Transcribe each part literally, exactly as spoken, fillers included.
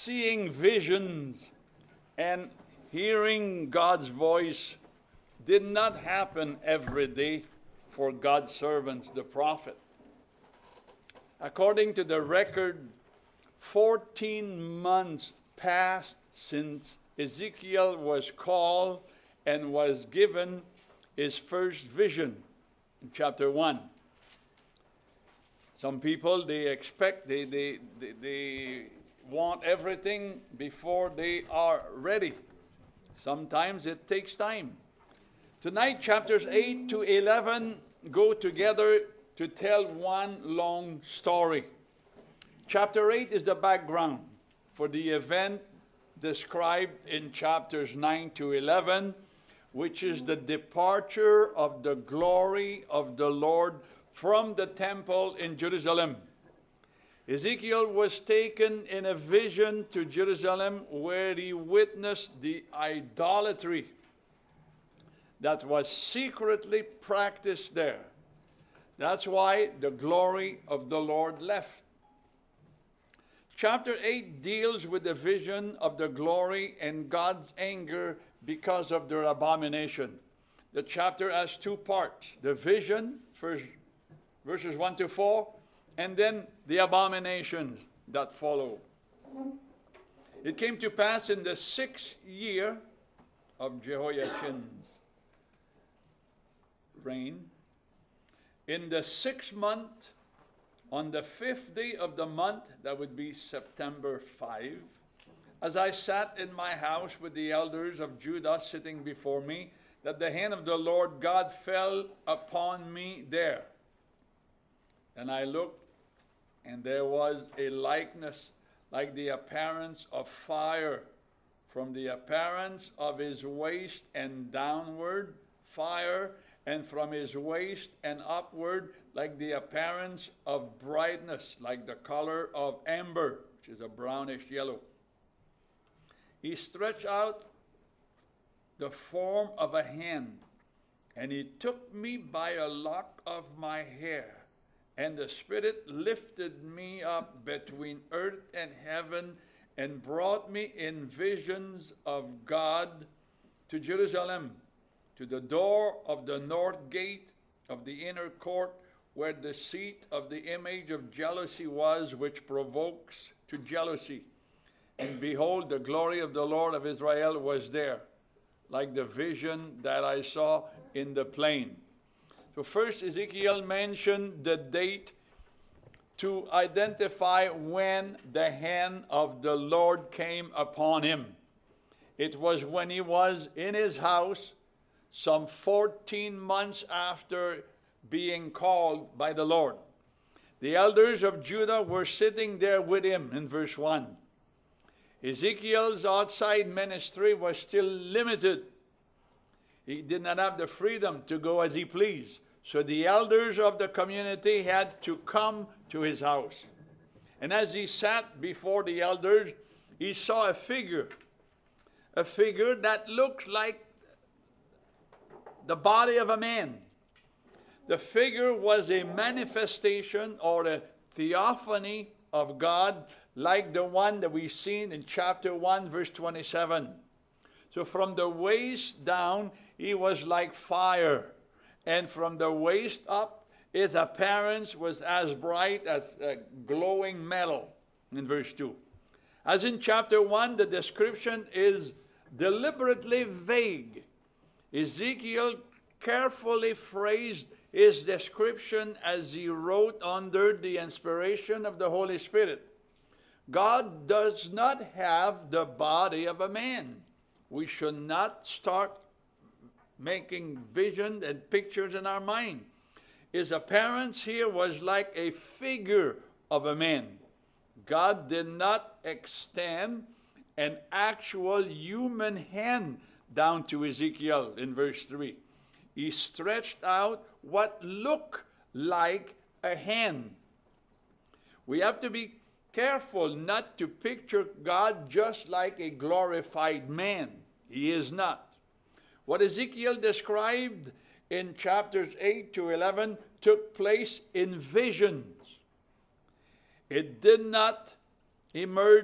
seeing visions and hearing God's voice did not happen every day for God's servants, the prophet. According to the record, fourteen months passed since Ezekiel was called and was given his first vision in chapter one. Some people, they expect, they, they, they, they want everything before they are ready. Sometimes it takes time. Tonight, chapters eight to eleven go together to tell one long story. Chapter eight is the background for the event described in chapters nine to eleven, which is the departure of the glory of the Lord from the temple in Jerusalem. Ezekiel was taken in a vision to Jerusalem where he witnessed the idolatry that was secretly practiced there. That's why the glory of the Lord left. Chapter eight deals with the vision of the glory and God's anger because of their abomination. The chapter has two parts. The vision, first, verses one to four, and then the abominations that follow. It came to pass in the sixth year of Jehoiachin's reign, in the sixth month, on the fifth day of the month, that would be September fifth, as I sat in my house with the elders of Judah sitting before me, that the hand of the Lord God fell upon me there. And I looked, and there was a likeness like the appearance of fire, from the appearance of his waist and downward, fire, and from his waist and upward, like the appearance of brightness, like the color of amber, which is a brownish yellow. He stretched out the form of a hand, and he took me by a lock of my hair, and the Spirit lifted me up between earth and heaven, and brought me in visions of God to Jerusalem, to the door of the north gate of the inner court, where the seat of the image of jealousy was, which provokes to jealousy. And behold, the glory of the Lord of Israel was there, like the vision that I saw in the plain. So first, Ezekiel mentioned the date to identify when the hand of the Lord came upon him. It was when he was in his house, some fourteen months after being called by the Lord. The elders of Judah were sitting there with him in verse one. Ezekiel's outside ministry was still limited. He did not have the freedom to go as he pleased. So the elders of the community had to come to his house. And as he sat before the elders, he saw a figure. A figure that looked like the body of a man. The figure was a manifestation or a theophany of God, like the one that we've seen in chapter one, verse twenty-seven. So from the waist down, he was like fire. And from the waist up, his appearance was as bright as a glowing metal, in verse two. As in chapter one, the description is deliberately vague. Ezekiel carefully phrased his description as he wrote under the inspiration of the Holy Spirit. God does not have the body of a man. We should not start making visions and pictures in our mind. His appearance here was like a figure of a man. God did not extend an actual human hand down to Ezekiel in verse three. He stretched out what looked like a hand. We have to be careful not to picture God just like a glorified man. He is not. What Ezekiel described in chapters eight to eleven took place in visions. It did not emerge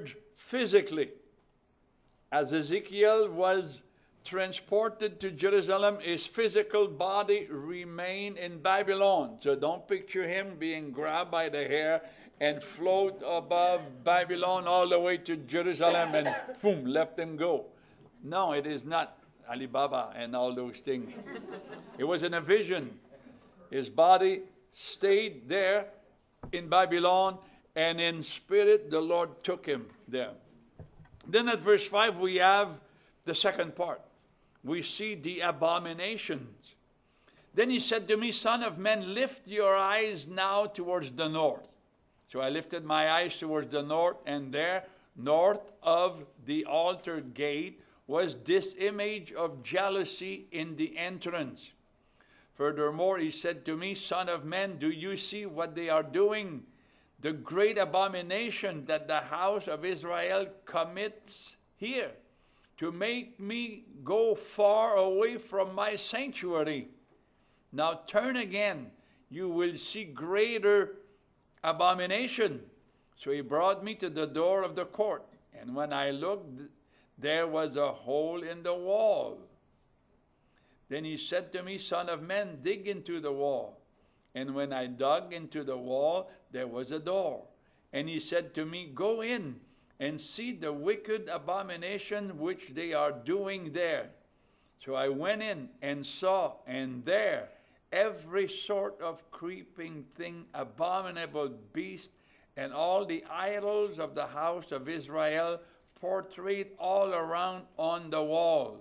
physically. As Ezekiel was transported to Jerusalem, his physical body remained in Babylon. So don't picture him being grabbed by the hair and float above Babylon all the way to Jerusalem and boom, let him go. No, it is not Alibaba and all those things. It was in a vision. His body stayed there in Babylon, and in spirit the Lord took him there. Then at verse five we have the second part. We see the abominations. Then he said to me, Son of man, lift your eyes now towards the north. So I lifted my eyes towards the north, and there, north of the altar gate, was this image of jealousy in the entrance. Furthermore, he said to me, Son of man, do you see what they are doing? The great abomination that the house of Israel commits here, to make me go far away from my sanctuary. Now turn again, you will see greater abomination. So he brought me to the door of the court, and when I looked, there was a hole in the wall. Then he said to me, Son of man, dig into the wall. And when I dug into the wall, there was a door. And he said to me, Go in and see the wicked abomination which they are doing there. So I went in and saw, and there every sort of creeping thing, abominable beast, and all the idols of the house of Israel portrayed all around on the wall.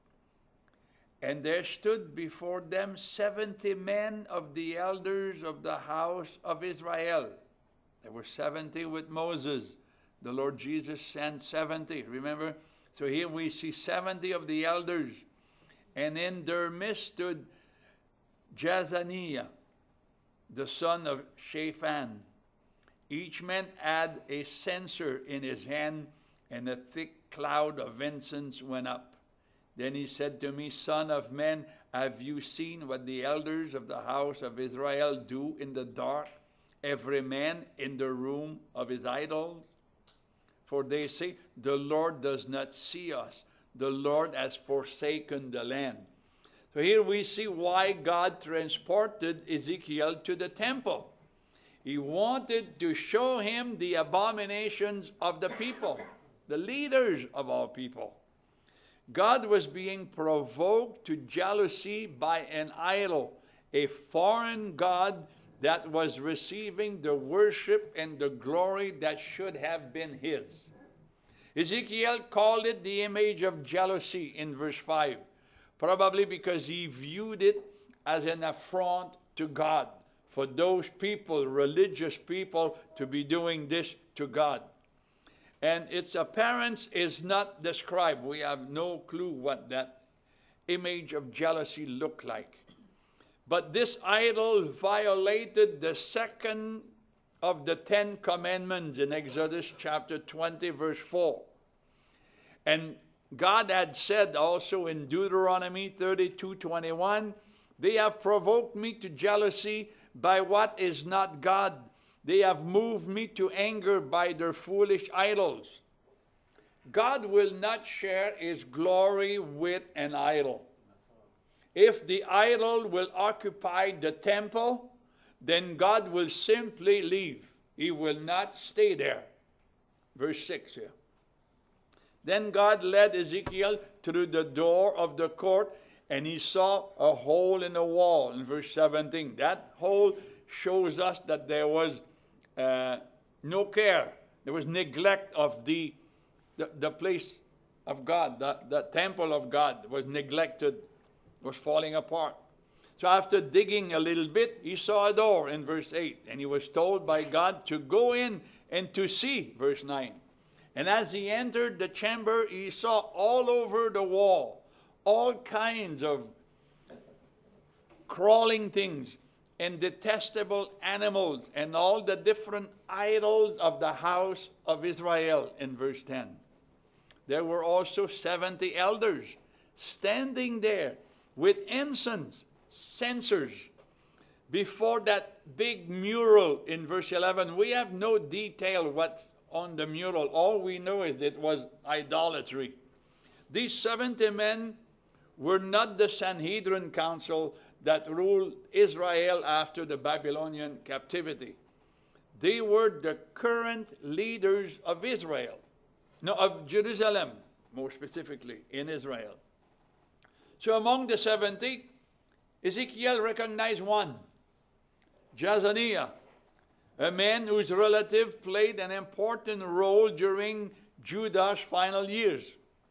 And there stood before them seventy men of the elders of the house of Israel. There were seventy with Moses. The Lord Jesus sent seventy, remember? So here we see seventy of the elders. And in their midst stood Jazaniah, the son of Shaphan. Each man had a censer in his hand, and a thick cloud of incense went up. Then he said to me, Son of man, have you seen what the elders of the house of Israel do in the dark, every man in the room of his idols? For they say, the Lord does not see us. The Lord has forsaken the land. So here we see why God transported Ezekiel to the temple. He wanted to show him the abominations of the people, the leaders of all people. God was being provoked to jealousy by an idol, a foreign god that was receiving the worship and the glory that should have been his. Ezekiel called it the image of jealousy in verse five, probably because he viewed it as an affront to God, for those people, religious people, to be doing this to God. And its appearance is not described. We have no clue what that image of jealousy looked like. But this idol violated the second of the Ten Commandments in Exodus chapter twenty, verse four. And God had said also in Deuteronomy thirty-two, twenty-one, they have provoked me to jealousy by what is not God. They have moved me to anger by their foolish idols. God will not share his glory with an idol. If the idol will occupy the temple, then God will simply leave. He will not stay there. Verse six here. Then God led Ezekiel through the door of the court, and he saw a hole in the wall in verse seventeen. That hole shows us that there was uh, no care. There was neglect of the, the, the place of God. The, the temple of God was neglected, was falling apart. So after digging a little bit, he saw a door in verse eight. And he was told by God to go in and to see, verse nine. And as he entered the chamber, he saw all over the wall all kinds of crawling things and detestable animals and all the different idols of the house of Israel in verse ten. There were also seventy elders standing there with incense, censers, before that big mural in verse eleven. We have no detail what on the mural. All we know is that it was idolatry. These seventy men were not the Sanhedrin council that ruled Israel after the Babylonian captivity. They were the current leaders of Israel, no, of Jerusalem, more specifically, in Israel. So among the seventy, Ezekiel recognized one, Jazaniah, a man whose relative played an important role during Judah's final years.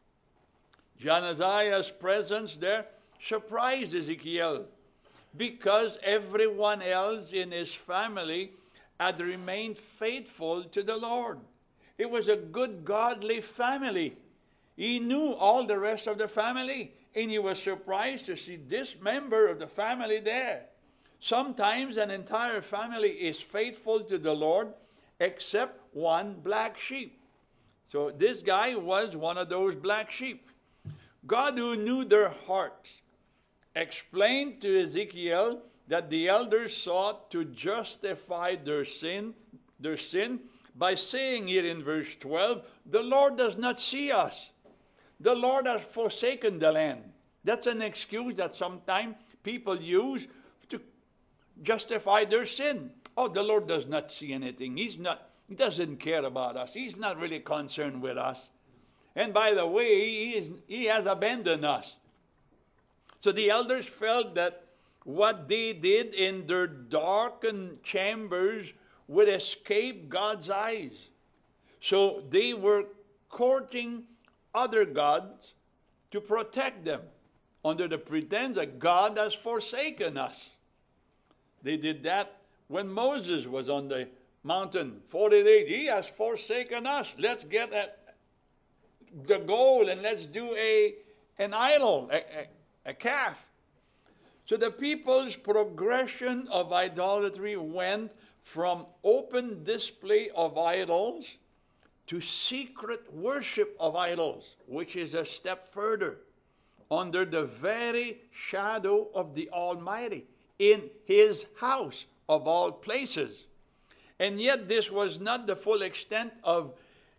Jazaniah's presence there surprised Ezekiel because everyone else in his family had remained faithful to the Lord. It was a good, godly family. He knew all the rest of the family, and he was surprised to see this member of the family there. Sometimes an entire family is faithful to the Lord except one black sheep. So this guy was one of those black sheep. God, who knew their hearts, explained to Ezekiel that the elders sought to justify their sin, their sin by saying here in verse twelve, the Lord does not see us. The Lord has forsaken the land. That's an excuse that sometimes people use to justify their sin. Oh, the Lord does not see anything. He's not, he doesn't care about us. He's not really concerned with us. And by the way, he, is, he has abandoned us. So the elders felt that what they did in their darkened chambers would escape God's eyes. So they were courting other gods to protect them under the pretense that God has forsaken us. They did that when Moses was on the mountain, forty days. He has forsaken us. Let's get at the goal and let's do a, an idol, a, a, a calf. So the people's progression of idolatry went from open display of idols to secret worship of idols, which is a step further, under the very shadow of the Almighty, in his house of all places. And yet this was not the full extent of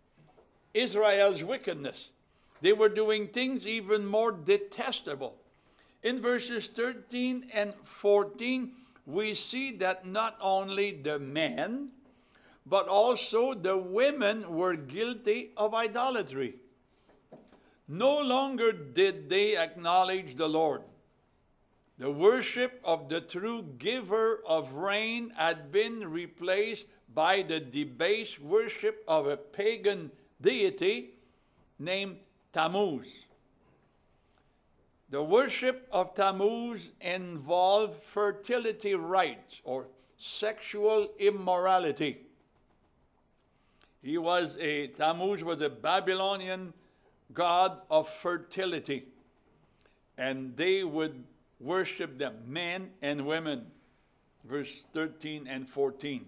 Israel's wickedness. They were doing things even more detestable. In verses thirteen and fourteen, we see that not only the men, but also the women were guilty of idolatry. No longer did they acknowledge the Lord. The worship of the true giver of rain had been replaced by the debased worship of a pagan deity named Tammuz. The worship of Tammuz involved fertility rites or sexual immorality. He was a, Tammuz was a Babylonian god of fertility. And they would worship them, men and women. Verse thirteen and fourteen.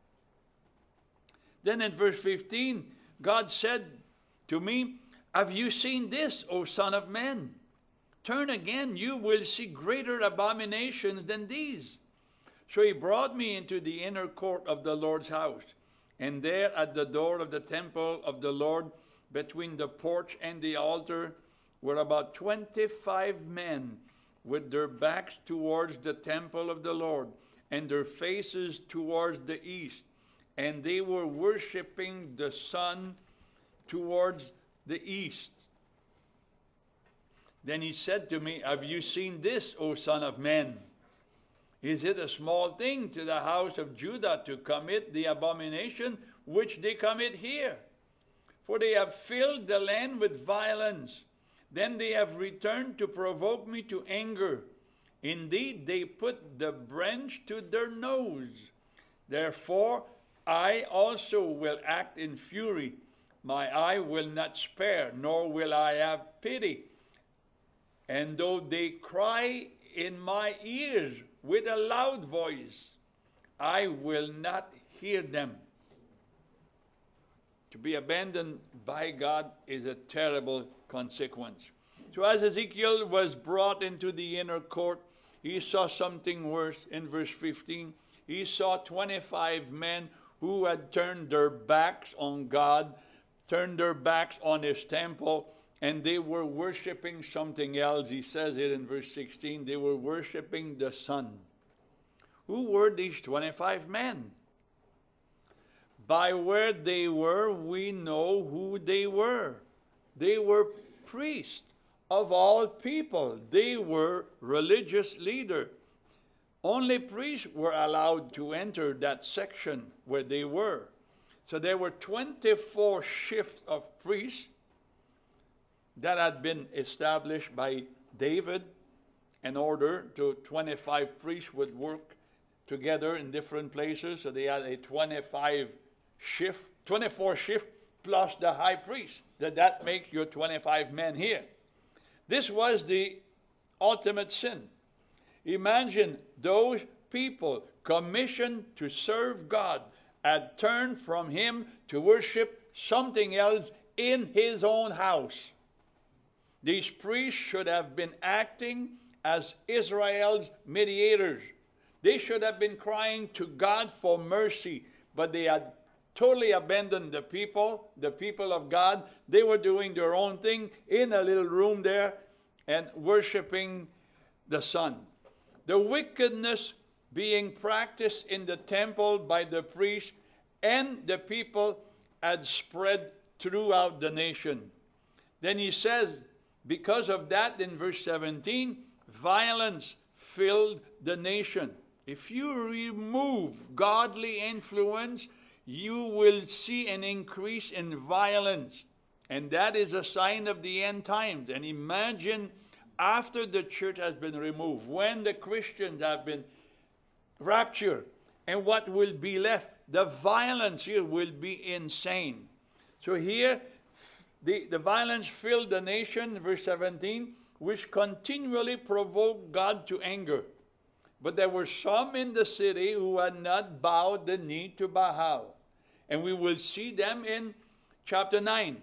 Then in verse fifteen, God said to me, have you seen this, O son of man? Turn again, you will see greater abominations than these. So he brought me into the inner court of the Lord's house. And there at the door of the temple of the Lord, between the porch and the altar, were about twenty-five men with their backs towards the temple of the Lord and their faces towards the east. And they were worshiping the sun towards the east. Then he said to me, have you seen this, O son of man? Is it a small thing to the house of Judah to commit the abomination which they commit here? For they have filled the land with violence. Then they have returned to provoke me to anger. Indeed, they put the branch to their nose. Therefore, I also will act in fury. My eye will not spare, nor will I have pity. And though they cry in my ears with a loud voice, I will not hear them. To be abandoned by God is a terrible consequence. So as Ezekiel was brought into the inner court, he saw something worse in verse fifteen. He saw twenty-five men who who had turned their backs on God, turned their backs on his temple, and they were worshiping something else. He says it in verse sixteen. They were worshiping the sun. Who were these twenty-five men? By where they were, we know who they were. They were priests of all people. They were religious leaders. Only priests were allowed to enter that section where they were. So there were twenty-four shifts of priests that had been established by David in order to twenty-five priests would work together in different places. So they had a twenty-five shift, twenty-four shift plus the high priest. Did that make your twenty-five men here? This was the ultimate sin. Imagine those people commissioned to serve God had turned from him to worship something else in his own house. These priests should have been acting as Israel's mediators. They should have been crying to God for mercy, but they had totally abandoned the people, the people of God. They were doing their own thing in a little room there and worshiping the sun. The wickedness being practiced in the temple by the priests and the people had spread throughout the nation. Then he says, because of that, in verse seventeen, violence filled the nation. If you remove godly influence, you will see an increase in violence. And that is a sign of the end times. And imagine after the church has been removed, when the Christians have been raptured, and what will be left, the violence here will be insane. So here, the, the violence filled the nation, verse seventeen, which continually provoked God to anger. But there were some in the city who had not bowed the knee to Baal. And we will see them in chapter nine.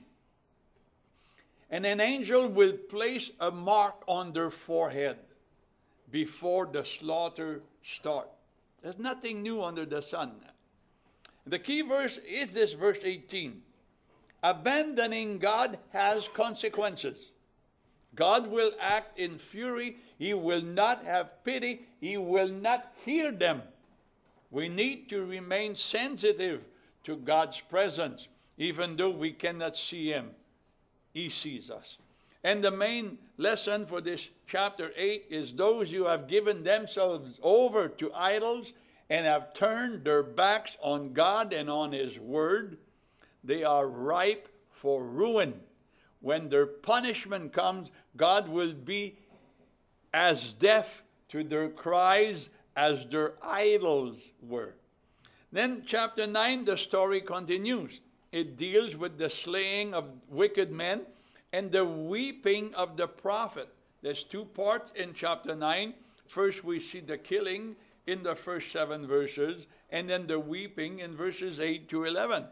And an angel will place a mark on their forehead before the slaughter starts. There's nothing new under the sun. The key verse is this, verse eighteen. Abandoning God has consequences. God will act in fury. He will not have pity. He will not hear them. We need to remain sensitive to God's presence, even though we cannot see him. He sees us. And the main lesson for this chapter eight is those who have given themselves over to idols and have turned their backs on God and on his word, they are ripe for ruin. When their punishment comes, God will be as deaf to their cries as their idols were. Then chapter nine, the story continues. It deals with the slaying of wicked men and the weeping of the prophet. There's two parts in chapter nine. First, we see the killing in the first seven verses, and then the weeping in verses eight to eleven.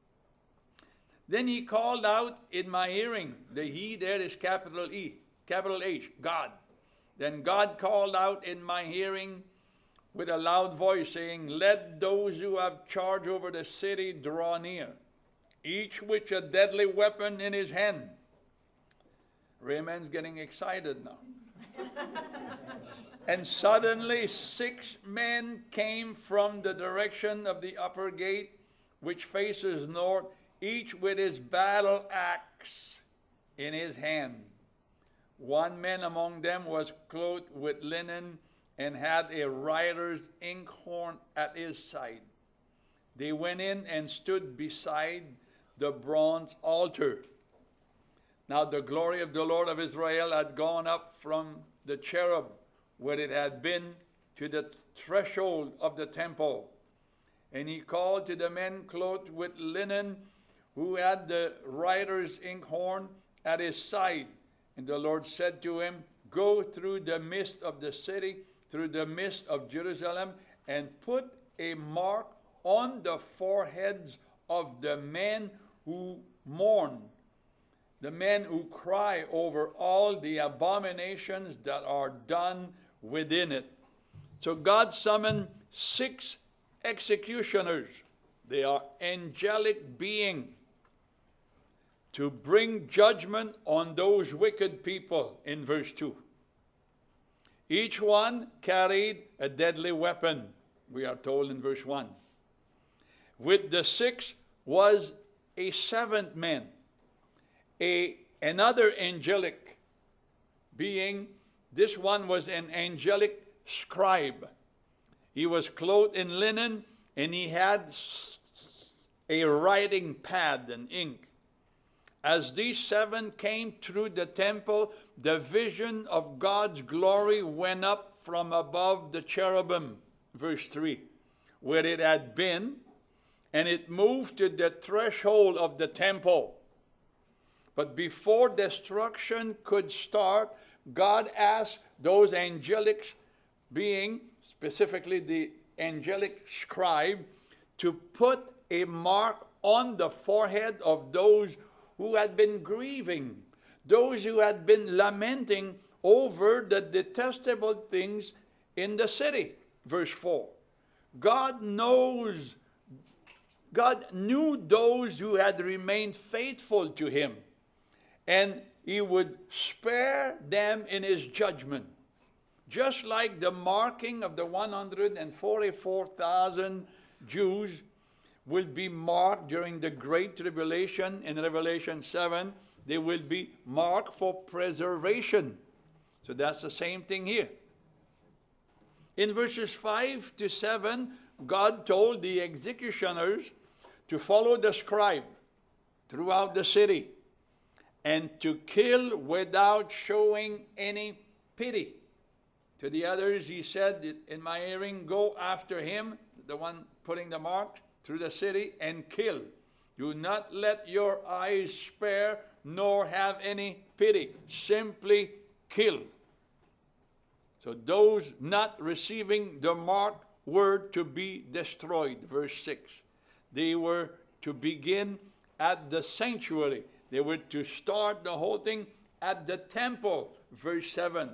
Then he called out in my hearing. The he there is capital E, capital H, God. Then God called out in my hearing with a loud voice, saying, let those who have charge over the city draw near, each with a deadly weapon in his hand. Raymond's getting excited now. And suddenly six men came from the direction of the upper gate, which faces north, each with his battle axe in his hand. One man among them was clothed with linen and had a writer's inkhorn at his side. They went in and stood beside the bronze altar. Now the glory of the Lord of Israel had gone up from the cherub where it had been to the threshold of the temple. And he called to the men clothed with linen who had the writer's inkhorn at his side. And the Lord said to him, go through the midst of the city, through the midst of Jerusalem, and put a mark on the foreheads of the men who mourn, the men who cry over all the abominations that are done within it. So God summoned six executioners. They are angelic beings to bring judgment on those wicked people in verse two. Each one carried a deadly weapon, we are told in verse one. With the sixth was a seventh man, a, another angelic being. This one was an angelic scribe. He was clothed in linen, and he had a writing pad and ink. As these seven came through the temple, the vision of God's glory went up from above the cherubim, verse three, where it had been, and it moved to the threshold of the temple. But before destruction could start, God asked those angelic beings, specifically the angelic scribe, to put a mark on the forehead of those who had been grieving, those who had been lamenting over the detestable things in the city. Verse four. God knows, God knew those who had remained faithful to him, and he would spare them in his judgment. Just like the marking of the one hundred forty-four thousand Jews will be marked during the Great Tribulation in Revelation seven, they will be marked for preservation. So that's the same thing here. In verses five to seven, God told the executioners to follow the scribe throughout the city and to kill without showing any pity. To the others, he said, in my hearing, go after him, the one putting the mark, through the city, and kill. Do not let your eyes spare, nor have any pity. Simply kill. So those not receiving the mark were to be destroyed. Verse six. They were to begin at the sanctuary. They were to start the whole thing at the temple. Verse seven.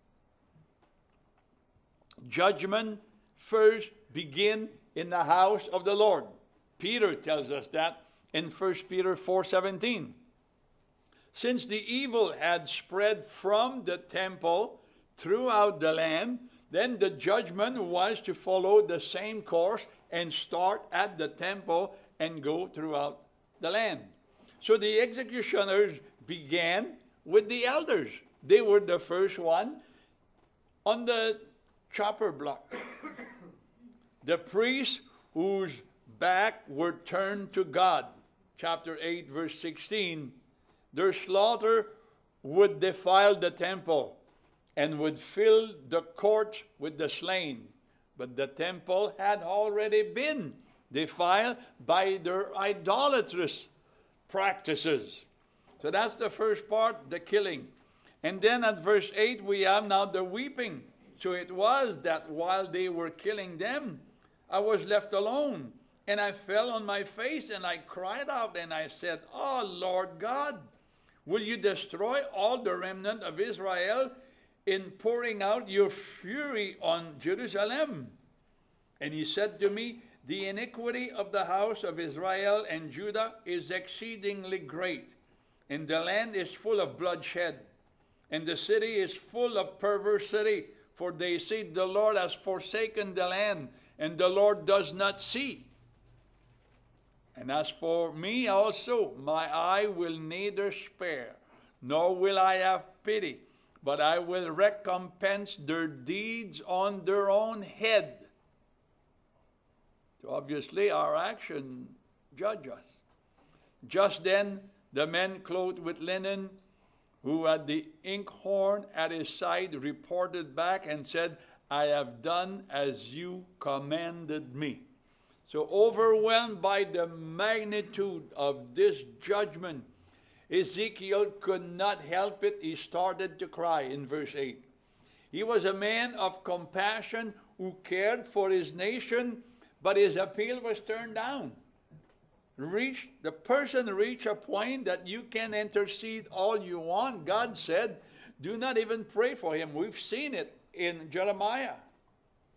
Judgment first begin in the house of the Lord. Peter tells us that in First Peter four seventeen. Since the evil had spread from the temple throughout the land, then the judgment was to follow the same course and start at the temple and go throughout the land. So the executioners began with the elders. They were the first one on the chopper block. The priests whose back were turned to God, chapter eight, verse sixteen, their slaughter would defile the temple and would fill the courts with the slain. But the temple had already been defiled by their idolatrous practices. So that's the first part, the killing. And then at verse eight, we have now the weeping. So it was that while they were killing them, I was left alone. And I fell on my face and I cried out and I said, oh, Lord God, will you destroy all the remnant of Israel in pouring out your fury on Jerusalem? And he said to me, the iniquity of the house of Israel and Judah is exceedingly great, and the land is full of bloodshed, and the city is full of perversity, for they say the Lord has forsaken the land, and the Lord does not see. And as for me also, my eye will neither spare, nor will I have pity, but I will recompense their deeds on their own head. So obviously our action judge us. Just then, the man clothed with linen, who had the inkhorn at his side, reported back and said, I have done as you commanded me. So overwhelmed by the magnitude of this judgment, Ezekiel could not help it. He started to cry in verse eight. He was a man of compassion who cared for his nation, but his appeal was turned down. Reached, the person reached a point that you can intercede all you want. God said, do not even pray for him. We've seen it in Jeremiah.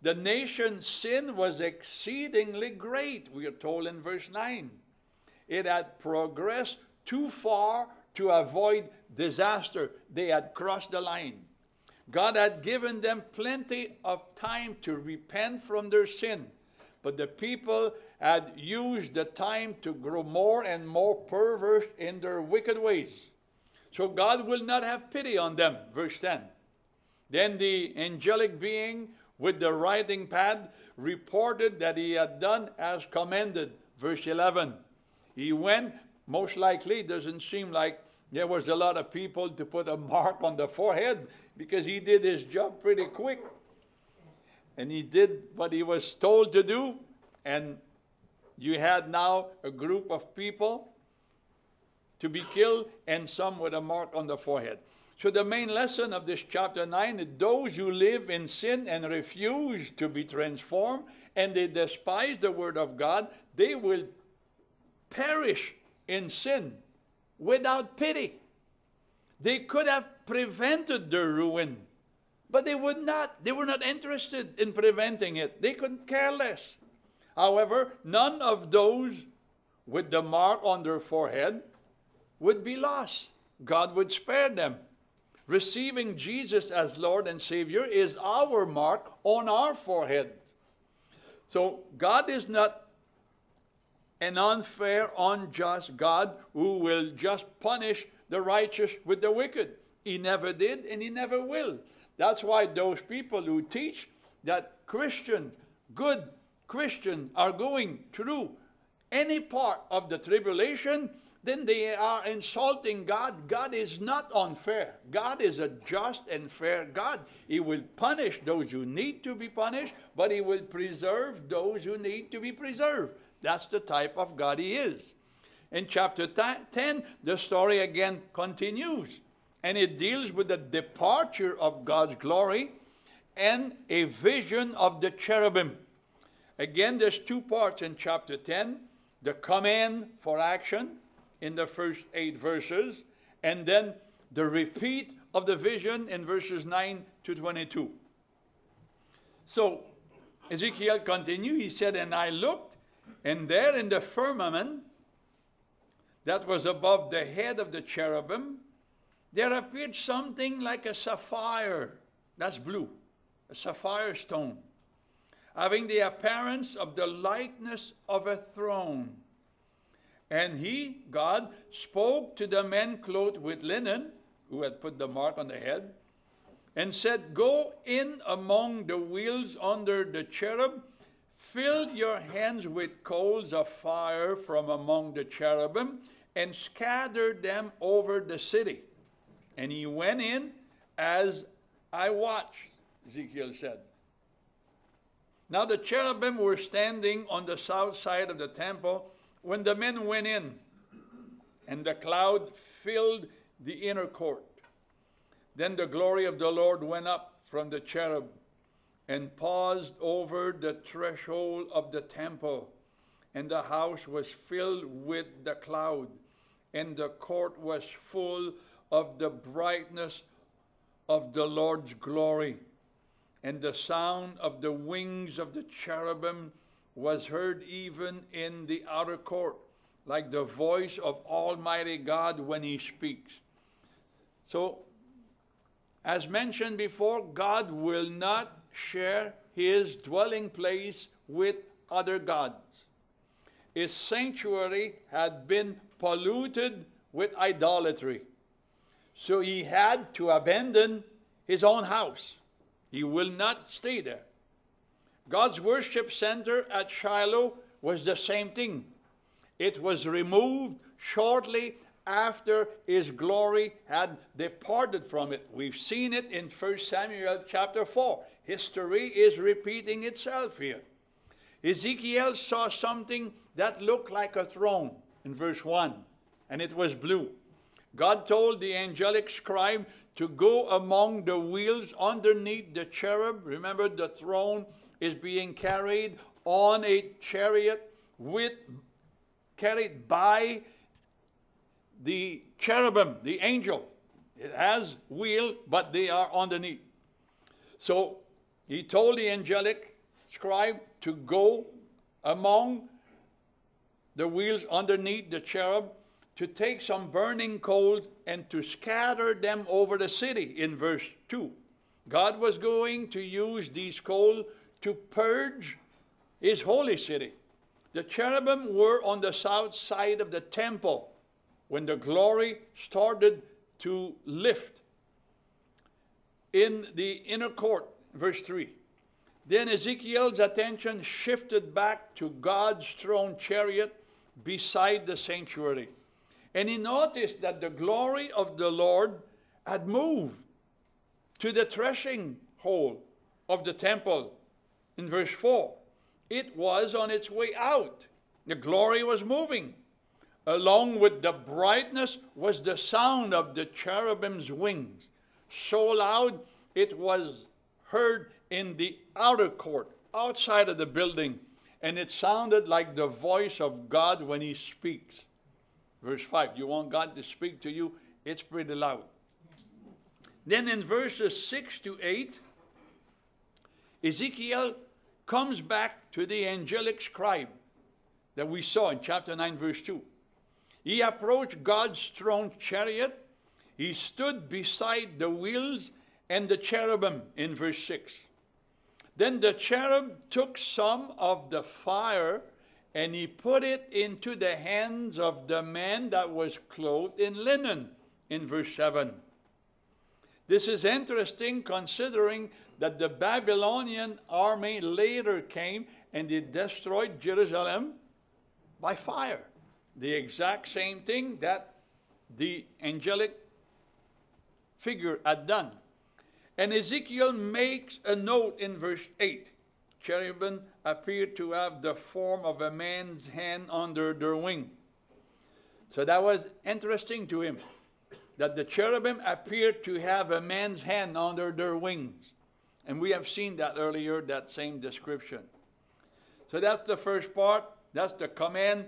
The nation's sin was exceedingly great, we are told in verse nine. It had progressed too far to avoid disaster. They had crossed the line. God had given them plenty of time to repent from their sin, but the people had used the time to grow more and more perverse in their wicked ways. So God will not have pity on them, verse ten. Then the angelic being with the writing pad reported that he had done as commanded, verse eleven. He went, most likely, it doesn't seem like there was a lot of people to put a mark on the forehead, because he did his job pretty quick. And he did what he was told to do, and you had now a group of people to be killed, and some with a mark on the forehead. So the main lesson of this chapter nine is those who live in sin and refuse to be transformed, and they despise the word of God, they will perish in sin without pity. They could have prevented their ruin, but they would not. They were not interested in preventing it. They couldn't care less. However, none of those with the mark on their forehead would be lost. God would spare them. Receiving Jesus as Lord and Savior is our mark on our forehead. So God is not an unfair, unjust God who will just punish the righteous with the wicked. He never did, and he never will. That's why those people who teach that Christian, good Christians are going through any part of the tribulation, then they are insulting God. God is not unfair. God is a just and fair God. He will punish those who need to be punished, but he will preserve those who need to be preserved. That's the type of God he is. In chapter ten, the story again continues, and it deals with the departure of God's glory and a vision of the cherubim. Again, there's two parts in chapter ten, the command for action in the first eight verses, and then the repeat of the vision in verses nine to twenty-two. So Ezekiel continued, he said, and I looked, and there in the firmament that was above the head of the cherubim, there appeared something like a sapphire, that's blue, a sapphire stone, having the appearance of the likeness of a throne. And he, God, spoke to the men clothed with linen, who had put the mark on the head, and said, go in among the wheels under the cherub, fill your hands with coals of fire from among the cherubim, and scatter them over the city. And he went in as I watched, Ezekiel said. Now the cherubim were standing on the south side of the temple when the men went in, and the cloud filled the inner court. Then the glory of the Lord went up from the cherub and paused over the threshold of the temple, and the house was filled with the cloud, and the court was full of the brightness of the Lord's glory. And the sound of the wings of the cherubim was heard even in the outer court, like the voice of Almighty God when he speaks. So, as mentioned before, God will not share his dwelling place with other gods. His sanctuary had been polluted with idolatry. So he had to abandon his own house. He will not stay there. God's worship center at Shiloh was the same thing. It was removed shortly after his glory had departed from it. We've seen it in First Samuel chapter four. History is repeating itself here. Ezekiel saw something that looked like a throne in verse one, and it was blue. God told the angelic scribe to go among the wheels underneath the cherub. Remember, the throne is being carried on a chariot with carried by the cherubim, the angel. It has wheel, but they are underneath. So he told the angelic scribe to go among the wheels underneath the cherub, to take some burning coals and to scatter them over the city in verse two. God was going to use these coals to purge his holy city. The cherubim were on the south side of the temple when the glory started to lift in the inner court, verse three. Then Ezekiel's attention shifted back to God's throne chariot beside the sanctuary. And he noticed that the glory of the Lord had moved to the threshing hole of the temple in verse four. It was on its way out. The glory was moving. Along with the brightness was the sound of the cherubim's wings, so loud it was heard in the outer court, outside of the building, and it sounded like the voice of God when he speaks. Verse five, you want God to speak to you? It's pretty loud. Then in verses six to eight, Ezekiel comes back to the angelic scribe that we saw in chapter nine, verse two. He approached God's throne chariot. He stood beside the wheels and the cherubim in verse six. Then the cherub took some of the fire and he put it into the hands of the man that was clothed in linen in verse seven. This is interesting considering that the Babylonian army later came and they destroyed Jerusalem by fire. The exact same thing that the angelic figure had done. And Ezekiel makes a note in verse eight. Cherubim appeared to have the form of a man's hand under their wing. So that was interesting to him, that the cherubim appeared to have a man's hand under their wings. And we have seen that earlier, that same description. So that's the first part. That's the command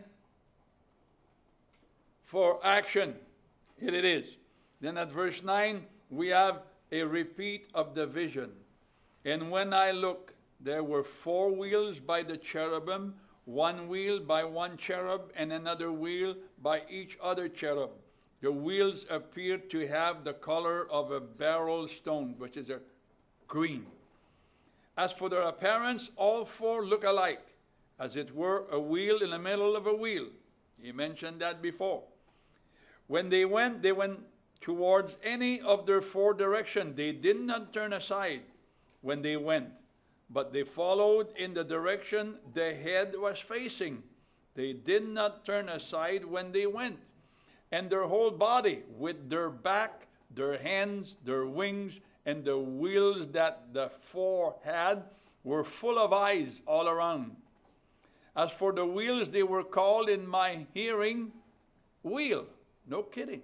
for action. Here it is. Then at verse nine, we have a repeat of the vision. And when I looked, there were four wheels by the cherubim, one wheel by one cherub, and another wheel by each other cherub. The wheels appeared to have the color of a beryl stone, which is a green. As for their appearance, all four look alike, as it were a wheel in the middle of a wheel. He mentioned that before. When they went, they went towards any of their four directions. They did not turn aside when they went, but they followed in the direction the head was facing. They did not turn aside when they went. And their whole body, with their back, their hands, their wings, and the wheels that the four had, were full of eyes all around. As for the wheels, they were called in my hearing wheel. No kidding.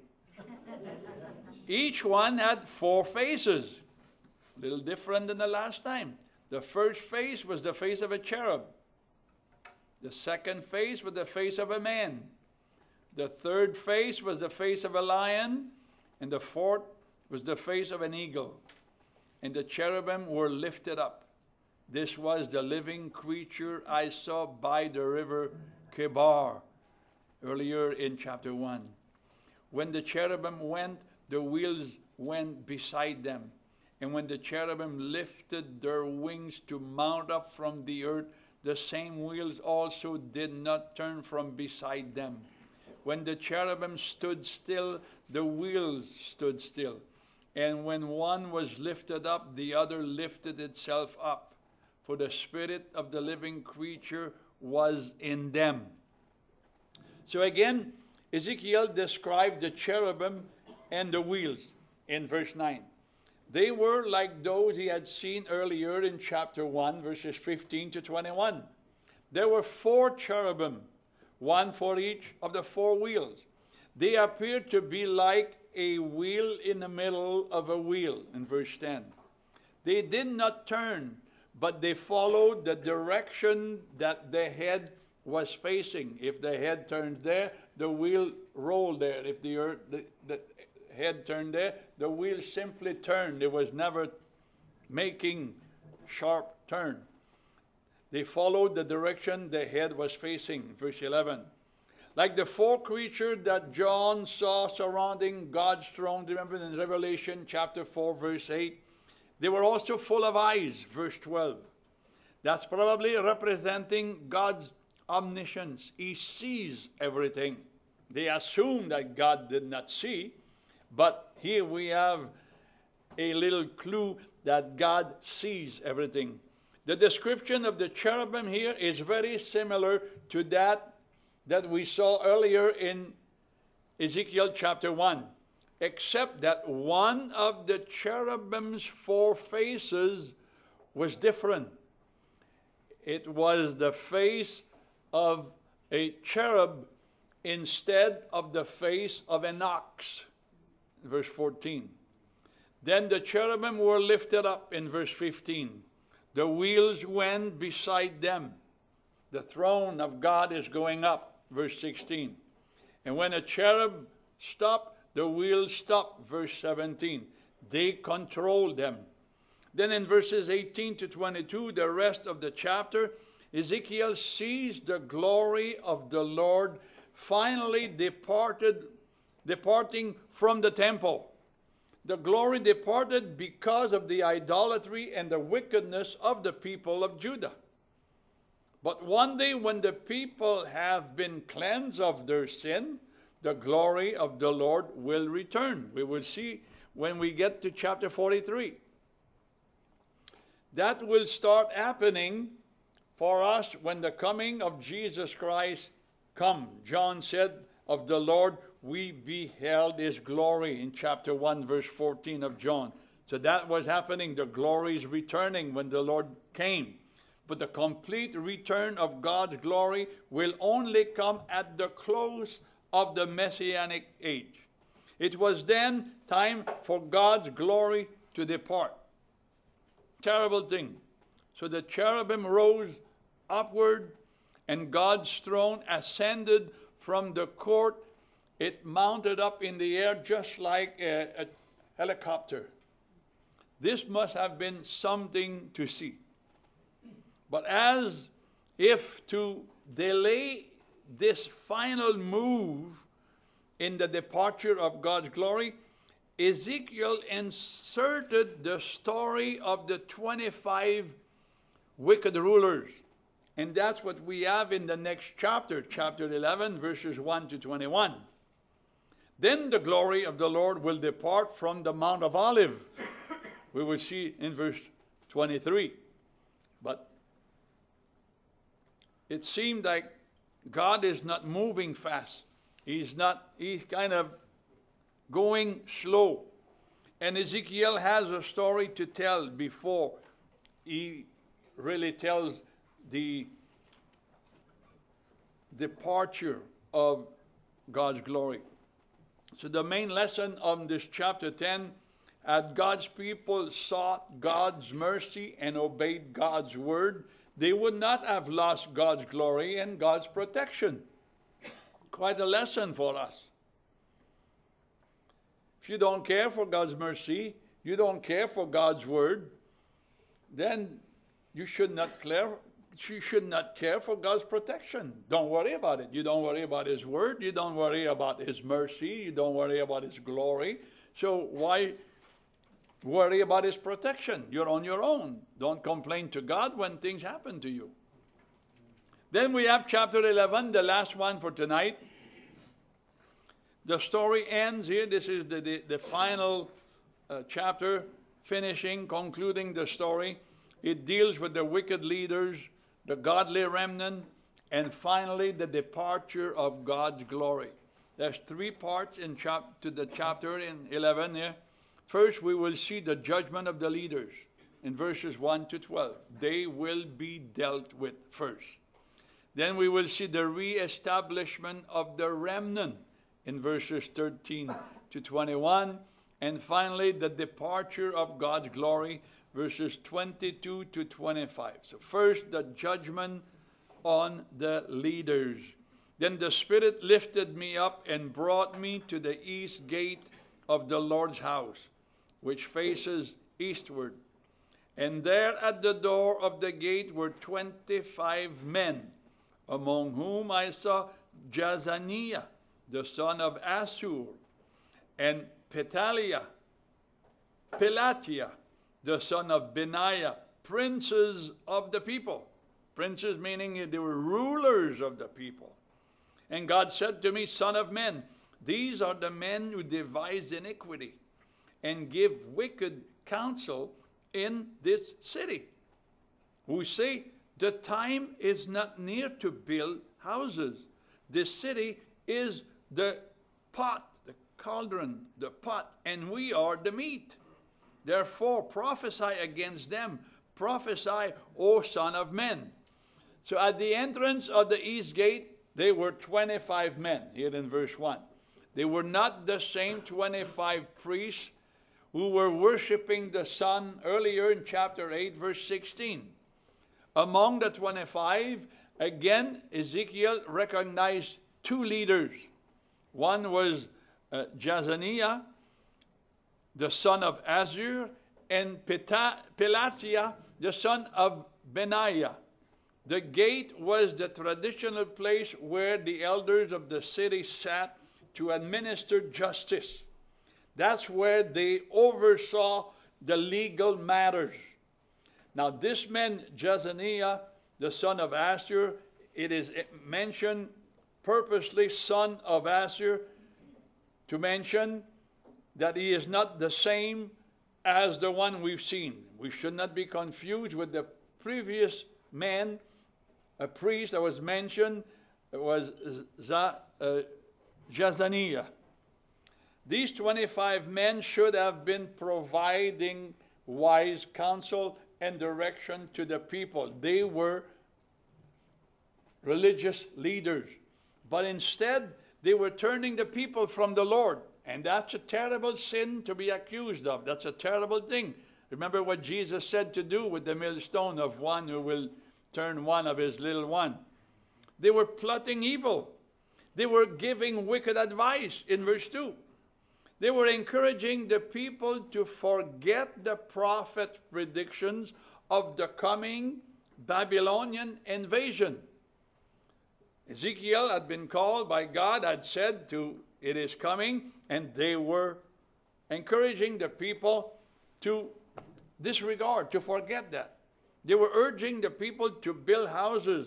Each one had four faces, a little different than the last time. The first face was the face of a cherub. The second face was the face of a man. The third face was the face of a lion. And the fourth was the face of an eagle. And the cherubim were lifted up. This was the living creature I saw by the river Kebar, earlier in chapter one. When the cherubim went, the wheels went beside them. And when the cherubim lifted their wings to mount up from the earth, the same wheels also did not turn from beside them. When the cherubim stood still, the wheels stood still. And when one was lifted up, the other lifted itself up. For the spirit of the living creature was in them. So again, Ezekiel described the cherubim and the wheels in verse nine. They were like those he had seen earlier in chapter one, verses fifteen to twenty-one. There were four cherubim, one for each of the four wheels. They appeared to be like a wheel in the middle of a wheel, in verse ten. They did not turn, but they followed the direction that the head was facing. If the head turned there, the wheel rolled there. If the, earth, the, the head turned there, the wheel simply turned. It was never making sharp turn. They followed the direction the head was facing. Verse eleven. Like the four creatures that John saw surrounding God's throne, remember in Revelation chapter four, verse eight, they were also full of eyes, verse twelve. That's probably representing God's omniscience. He sees everything. They assume that God did not see, but here we have a little clue that God sees everything. The description of the cherubim here is very similar to that that we saw earlier in Ezekiel chapter one, except that one of the cherubim's four faces was different. It was the face of a cherub instead of the face of an ox. Verse fourteen. Then the cherubim were lifted up in verse fifteen. The wheels went beside them. The throne of God is going up. Verse sixteen. And when a cherub stopped, the wheels stopped. Verse seventeen. They controlled them. Then in verses eighteen to twenty-two, the rest of the chapter, Ezekiel sees the glory of the Lord finally departed, departing from the temple. The glory departed because of the idolatry and the wickedness of the people of Judah. But one day when the people have been cleansed of their sin, the glory of the Lord will return. We will see when we get to chapter forty-three. That will start happening for us when the coming of Jesus Christ come. John said of the Lord, we beheld his glory in chapter one, verse fourteen of John. So that was happening. The glory is returning when the Lord came. But the complete return of God's glory will only come at the close of the Messianic age. It was then time for God's glory to depart. Terrible thing. So the cherubim rose upward, and God's throne ascended from the court. It mounted up in the air just like a, a helicopter. This must have been something to see. But as if to delay this final move in the departure of God's glory, Ezekiel inserted the story of the twenty-five wicked rulers. And that's what we have in the next chapter, chapter eleven, verses one to twenty-one. Then the glory of the Lord will depart from the Mount of Olives. We will see in verse twenty-three. But it seemed like God is not moving fast. He's not, he's kind of going slow. And Ezekiel has a story to tell before he really tells the departure of God's glory. So the main lesson of this chapter ten, as God's people sought God's mercy and obeyed God's word, they would not have lost God's glory and God's protection. Quite a lesson for us. If you don't care for God's mercy, you don't care for God's word, then you should not care, you should not care for God's protection. Don't worry about it. You don't worry about his word. You don't worry about his mercy. You don't worry about his glory. So why worry about his protection? You're on your own. Don't complain to God when things happen to you. Then we have chapter eleven, the last one for tonight. The story ends here. This is the, the, the final uh, chapter, finishing, concluding the story. It deals with the wicked leaders, the godly remnant, and finally the departure of God's glory. There's three parts in chap to the chapter in eleven here. First, we will see the judgment of the leaders in verses one to twelve. They will be dealt with first. Then we will see the reestablishment of the remnant in verses thirteen to twenty-one. And finally, the departure of God's glory, verses twenty-two to twenty-five. So first, the judgment on the leaders. Then the Spirit lifted me up and brought me to the east gate of the Lord's house, which faces eastward. And there at the door of the gate were twenty-five men, among whom I saw Jazaniah, the son of Assur, and Petaliah, Pelatiah, the son of Benaiah, princes of the people. Princes meaning they were rulers of the people. And God said to me, Son of man, these are the men who devise iniquity and give wicked counsel in this city, who say, the time is not near to build houses. This city is the pot, the cauldron, the pot, and we are the meat. Therefore prophesy against them. Prophesy, O son of man. So at the entrance of the east gate, they were twenty-five men, here in verse one. They were not the same twenty-five priests who were worshiping the sun earlier in chapter eight, verse sixteen. Among the twenty-five, again, Ezekiel recognized two leaders. One was uh, Jazaniah, the son of Assur, and Pelatiah, the son of Benaiah. The gate was the traditional place where the elders of the city sat to administer justice. That's where they oversaw the legal matters. Now this man, Jazaniah, the son of Assur, it is mentioned purposely, son of Assur, to mention that he is not the same as the one we've seen. We should not be confused with the previous man, a priest that was mentioned, was uh, Jazaniah. These twenty-five men should have been providing wise counsel and direction to the people. They were religious leaders. But instead, they were turning the people from the Lord. And that's a terrible sin to be accused of. That's a terrible thing. Remember what Jesus said to do with the millstone of one who will turn one of his little one. They were plotting evil. They were giving wicked advice in verse two. They were encouraging the people to forget the prophet predictions of the coming Babylonian invasion. Ezekiel had been called by God, had said to, it is coming, and they were encouraging the people to disregard, to forget that. They were urging the people to build houses.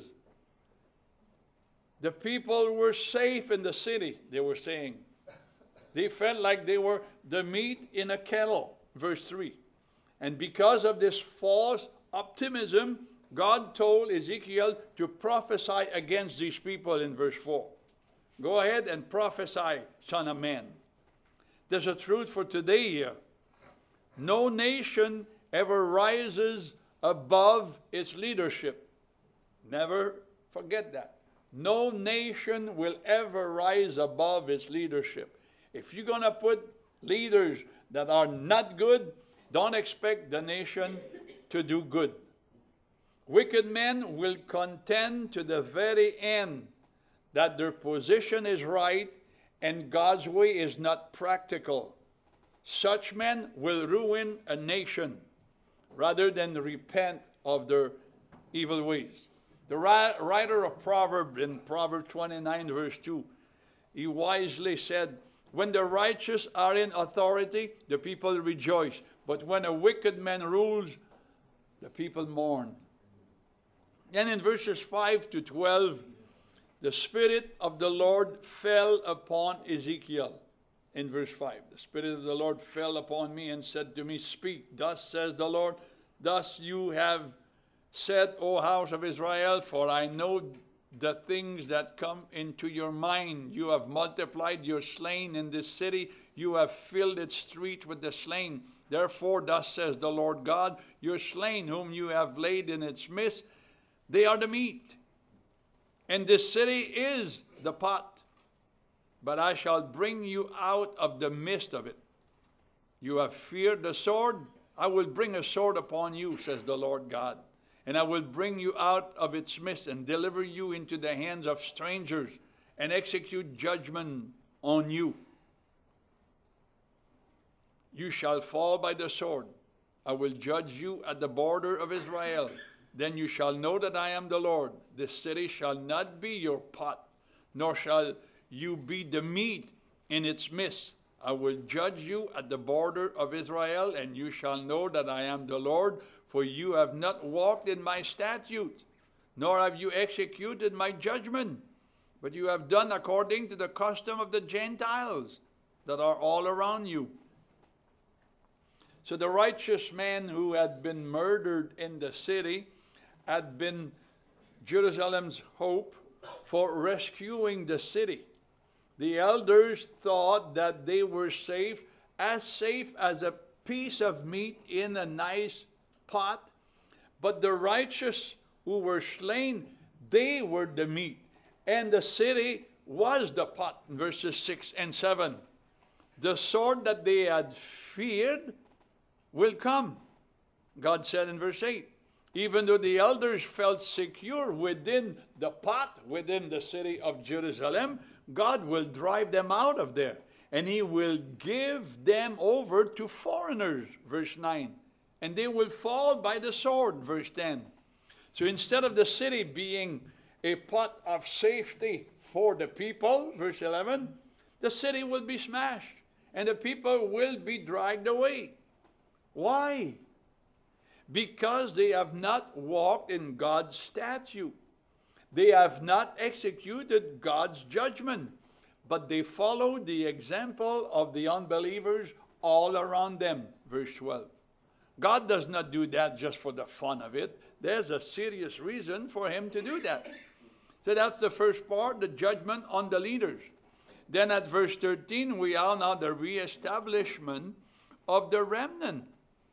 The people were safe in the city, they were saying. They felt like they were the meat in a kettle, verse three. And because of this false optimism, God told Ezekiel to prophesy against these people in verse four. Go ahead and prophesy, son of man. There's a truth for today here. No nation ever rises above its leadership. Never forget that. No nation will ever rise above its leadership. If you're going to put leaders that are not good, don't expect the nation to do good. Wicked men will contend to the very end that their position is right and God's way is not practical. Such men will ruin a nation rather than repent of their evil ways. The writer of Proverbs in Proverbs twenty-nine verse two, he wisely said, when the righteous are in authority, the people rejoice. But when a wicked man rules, the people mourn. And in verses five to twelve, the Spirit of the Lord fell upon Ezekiel. In verse five, the Spirit of the Lord fell upon me and said to me, speak, thus says the Lord, thus you have said, O house of Israel, for I know the things that come into your mind. You have multiplied your slain in this city. You have filled its street with the slain. Therefore, thus says the Lord God, your slain whom you have laid in its midst, they are the meat. And this city is the pot. But I shall bring you out of the midst of it. You have feared the sword. I will bring a sword upon you, says the Lord God. And I will bring you out of its midst and deliver you into the hands of strangers and execute judgment on you. You shall fall by the sword. I will judge you at the border of Israel. Then you shall know that I am the Lord. This city shall not be your pot, nor shall you be the meat in its midst. I will judge you at the border of Israel, and you shall know that I am the Lord, for you have not walked in my statutes, nor have you executed my judgment, but you have done according to the custom of the Gentiles that are all around you. So the righteous man who had been murdered in the city had been Jerusalem's hope for rescuing the city. The elders thought that they were safe, as safe as a piece of meat in a nice pot. But the righteous who were slain, they were the meat. And the city was the pot, in verses six and seven. The sword that they had feared will come, God said in verse eight. Even though the elders felt secure within the pot, within the city of Jerusalem, God will drive them out of there, and he will give them over to foreigners, verse nine, and they will fall by the sword, verse ten. So instead of the city being a pot of safety for the people, verse eleven, the city will be smashed, and the people will be dragged away. Why? Because they have not walked in God's statute. They have not executed God's judgment, but they followed the example of the unbelievers all around them. Verse twelve. God does not do that just for the fun of it. There's a serious reason for him to do that. So that's the first part, the judgment on the leaders. Then at verse thirteen, we are now the reestablishment of the remnant.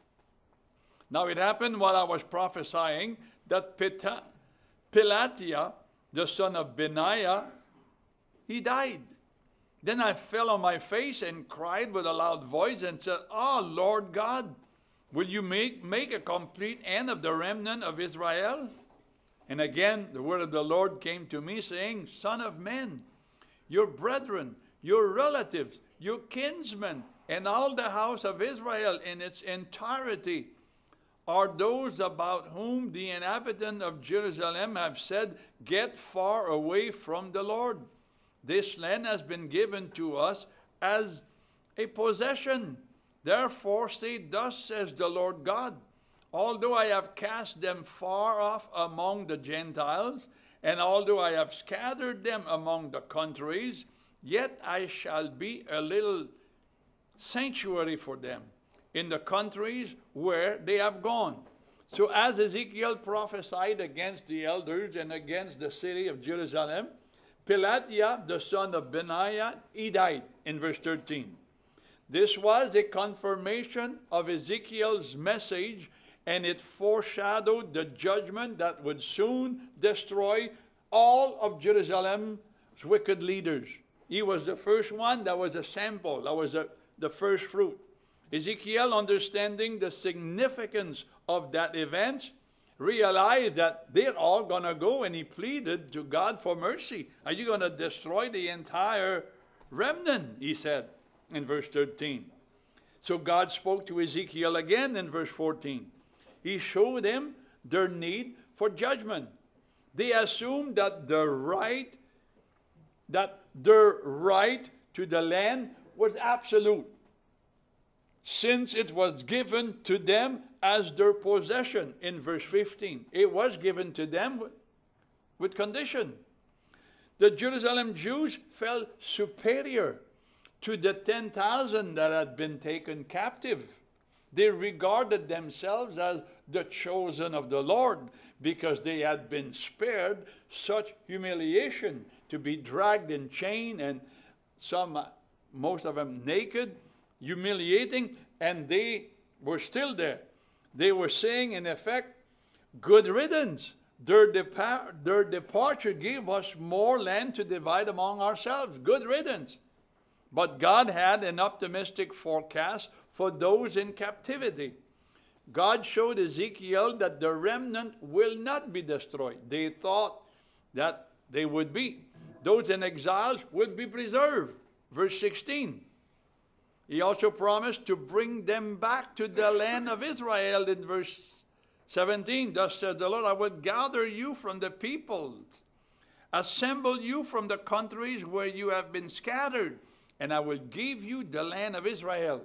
Now it happened while I was prophesying that Peta Pelatiah, the son of Benaiah, he died. Then I fell on my face and cried with a loud voice and said, "Ah, Lord God, will you make, make a complete end of the remnant of Israel?" And again the word of the Lord came to me, saying, "Son of man, your brethren, your relatives, your kinsmen, and all the house of Israel in its entirety are those about whom the inhabitants of Jerusalem have said, 'Get far away from the Lord.' This land has been given to us as a possession. Therefore say, 'Thus says the Lord God, although I have cast them far off among the Gentiles, and although I have scattered them among the countries, yet I shall be a little sanctuary for them in the countries where they have gone.'" So as Ezekiel prophesied against the elders and against the city of Jerusalem, Pelatiah, the son of Benaiah, he died in verse thirteen. This was a confirmation of Ezekiel's message, and it foreshadowed the judgment that would soon destroy all of Jerusalem's wicked leaders. He was the first one. That was a sample. That was a, the first fruit. Ezekiel, understanding the significance of that event, realized that they're all going to go, and he pleaded to God for mercy. "Are you going to destroy the entire remnant?" he said in verse thirteen. So God spoke to Ezekiel again in verse fourteen. He showed him their need for judgment. They assumed that the right, that their right to the land was absolute, since it was given to them as their possession in verse fifteen. It was given to them with, with condition. The Jerusalem Jews felt superior to the ten thousand that had been taken captive. They regarded themselves as the chosen of the Lord because they had been spared such humiliation, to be dragged in chain and some, most of them naked, humiliating, and they were still there. They were saying, in effect, "Good riddance. Their, depar their departure gave us more land to divide among ourselves. Good riddance." But God had an optimistic forecast for those in captivity. God showed Ezekiel that the remnant will not be destroyed. They thought that they would be. Those in exiles would be preserved. Verse sixteen. He also promised to bring them back to the land of Israel in verse seventeen. Thus says the Lord, I will gather you from the peoples, assemble you from the countries where you have been scattered, and I will give you the land of Israel.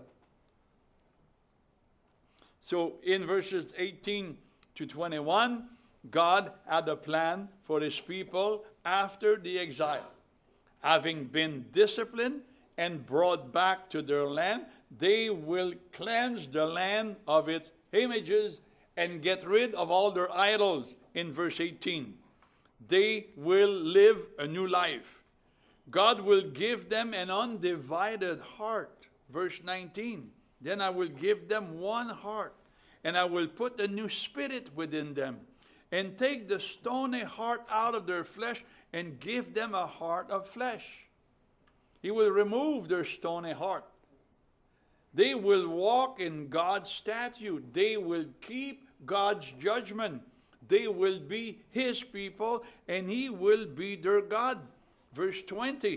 So in verses eighteen to twenty-one, God had a plan for his people after the exile. Having been disciplined and brought back to their land, they will cleanse the land of its images and get rid of all their idols in verse eighteen. They will live a new life. God will give them an undivided heart. Verse nineteen. Then I will give them one heart, and I will put a new spirit within them, and take the stony heart out of their flesh, and give them a heart of flesh. He will remove their stony heart. They will walk in God's statute. They will keep God's judgment. They will be his people, and he will be their God. Verse twenty.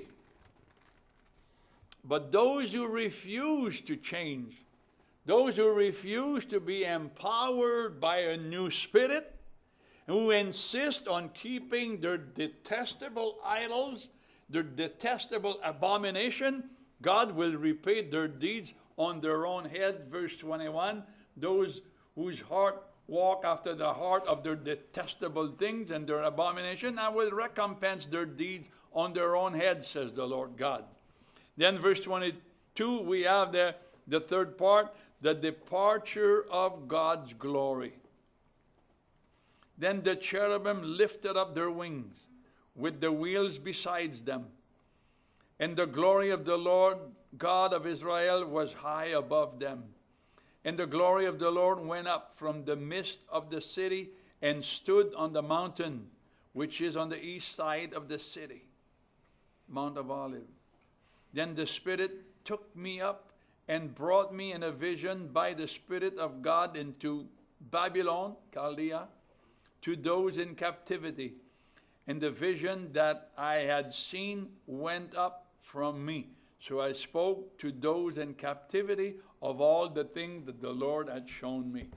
But those who refuse to change, those who refuse to be empowered by a new spirit, who insist on keeping their detestable idols, their detestable abomination, God will repay their deeds on their own head. Verse twenty-one, those whose heart walk after the heart of their detestable things and their abomination, I will recompense their deeds on their own head, says the Lord God. Then verse twenty-two, we have the, the third part, the departure of God's glory. Then the cherubim lifted up their wings with the wheels besides them. And the glory of the Lord God of Israel was high above them. And the glory of the Lord went up from the midst of the city and stood on the mountain, which is on the east side of the city, Mount of Olives. Then the Spirit took me up and brought me in a vision by the Spirit of God into Babylon, Chaldea, to those in captivity. And the vision that I had seen went up from me. So I spoke to those in captivity of all the things that the Lord had shown me.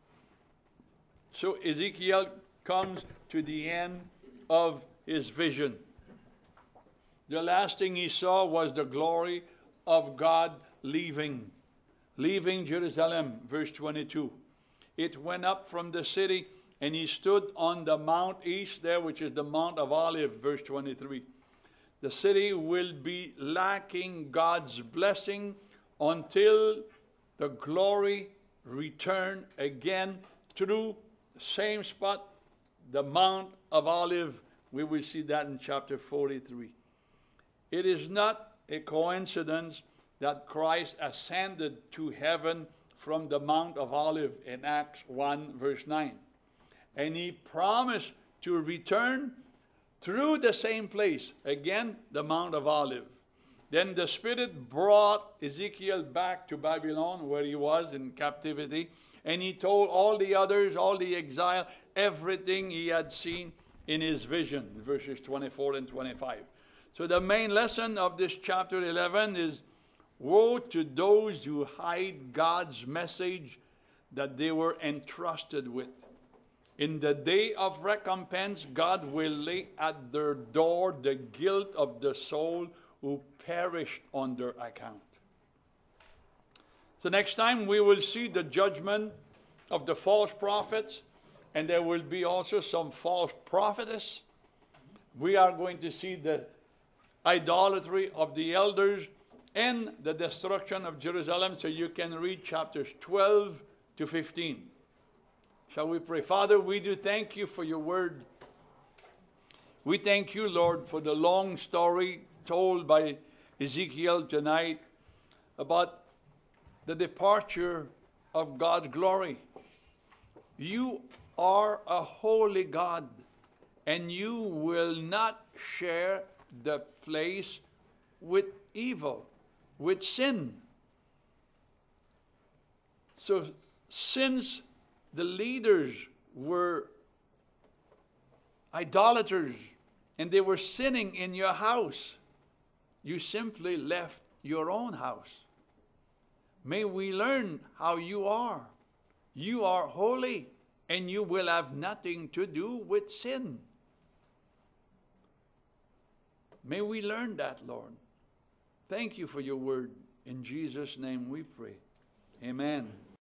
So Ezekiel comes to the end of his vision. The last thing he saw was the glory of God leaving, leaving Jerusalem, verse twenty-two. It went up from the city, and he stood on the mount east there, which is the Mount of Olives, verse twenty-three. The city will be lacking God's blessing until the glory return again through the same spot, the Mount of Olives. We will see that in chapter forty-three. It is not a coincidence that Christ ascended to heaven from the Mount of Olives in Acts one, verse nine. And he promised to return through the same place, again, the Mount of Olives. Then the Spirit brought Ezekiel back to Babylon, where he was in captivity, and he told all the others, all the exile, everything he had seen in his vision, verses twenty-four and twenty-five. So the main lesson of this chapter eleven is, woe to those who hide God's message that they were entrusted with. In the day of recompense, God will lay at their door the guilt of the soul who perished on their account. So next time we will see the judgment of the false prophets, and there will be also some false prophetess. We are going to see the idolatry of the elders and the destruction of Jerusalem. So you can read chapters twelve to fifteen. Shall we pray? Father, we do thank you for your word. We thank you, Lord, for the long story told by Ezekiel tonight about the departure of God's glory. You are a holy God, and you will not share the place with evil, with sin. So since the leaders were idolaters and they were sinning in your house, you simply left your own house. May we learn how you are. You are holy, and you will have nothing to do with sin. May we learn that, Lord. Thank you for your word. In Jesus' name we pray. Amen.